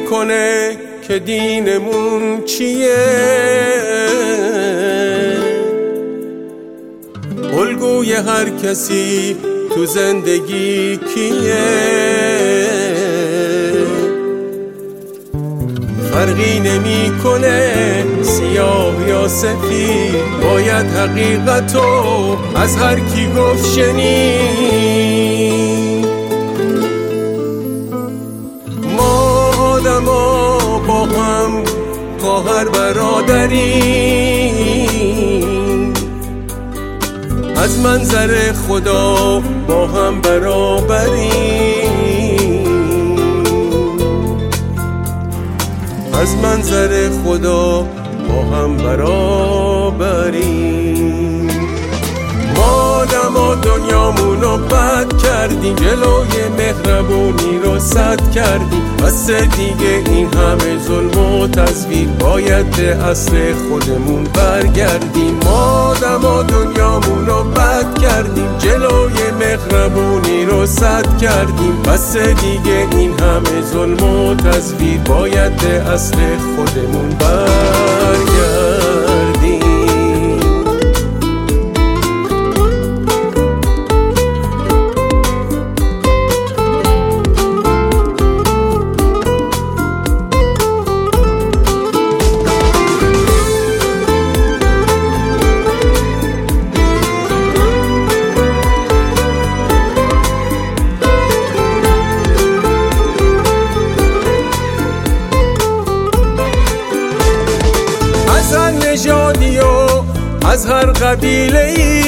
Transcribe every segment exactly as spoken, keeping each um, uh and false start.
میکنه که دینمون چیه، الگوی هر کسی تو زندگی کیه، فرقی نمیکنه سیاه یا سفید، باید حقیقتو از هر کی گفت شنید. ما آدما با هم خواهر برادریم، از منظر خدا با هم برابریم، از منظر خدا با هم برابریم. ما آدما دنیامونو بد کردیم، جلوی مهربونی رو سد کردیم، بس دیگه این همه ظلم و تزویر، باید به اصل خودمون برگردیم. ما آدما دنیامونو بد کردیم، جلوی مهربونی رو سد کردیم، بس دیگه این همه ظلم و تزویر، باید به اصل خودمون برگردیم. از هر نژادی و از هر قبیله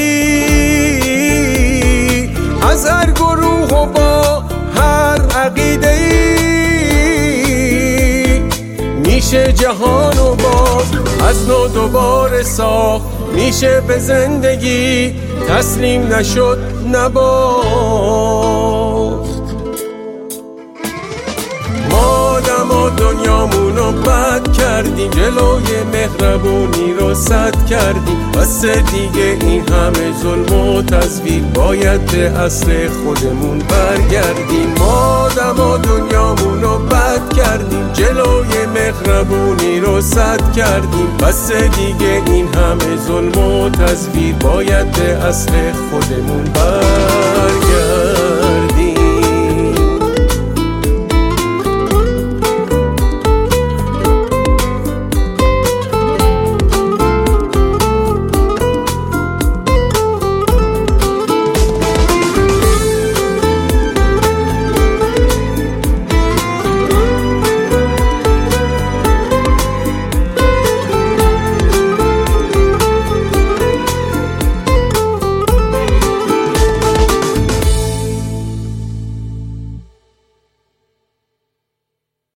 ای، از هر گروه و با هر عقیده ای، میشه جهان و باز از نو دوباره ساخت، میشه به زندگی تسلیم نشد نباخت. ما دنیامونو بد کردیم، جلوی مهربونی رو سد کردیم، بس دیگه این همه ظلم و تزویر، باید به اصل خودمون برگردیم. ما آدما دنیامونو بد کردیم، جلوی مهربونی رو سد کردیم، بس دیگه این همه ظلم و تزویر، باید به اصل خودمون برگردیم.